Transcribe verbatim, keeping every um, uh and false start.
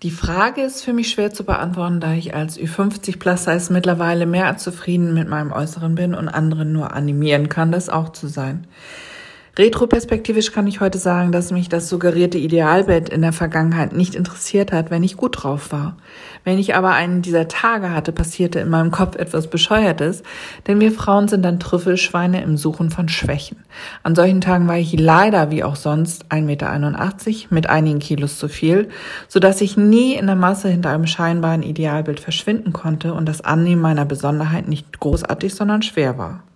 Die Frage ist für mich schwer zu beantworten, da ich als Ü fünfzig Plus-Size mittlerweile mehr als zufrieden mit meinem Äußeren bin und anderen nur animieren kann, das auch zu sein. Retroperspektivisch kann ich heute sagen, dass mich das suggerierte Idealbild in der Vergangenheit nicht interessiert hat, wenn ich gut drauf war. Wenn ich aber einen dieser Tage hatte, passierte in meinem Kopf etwas Bescheuertes, denn wir Frauen sind dann Trüffelschweine im Suchen von Schwächen. An solchen Tagen war ich leider, wie auch sonst, ein Meter einundachtzig mit einigen Kilos zu viel, sodass ich nie in der Masse hinter einem scheinbaren Idealbild verschwinden konnte und das Annehmen meiner Besonderheit nicht großartig, sondern schwer war.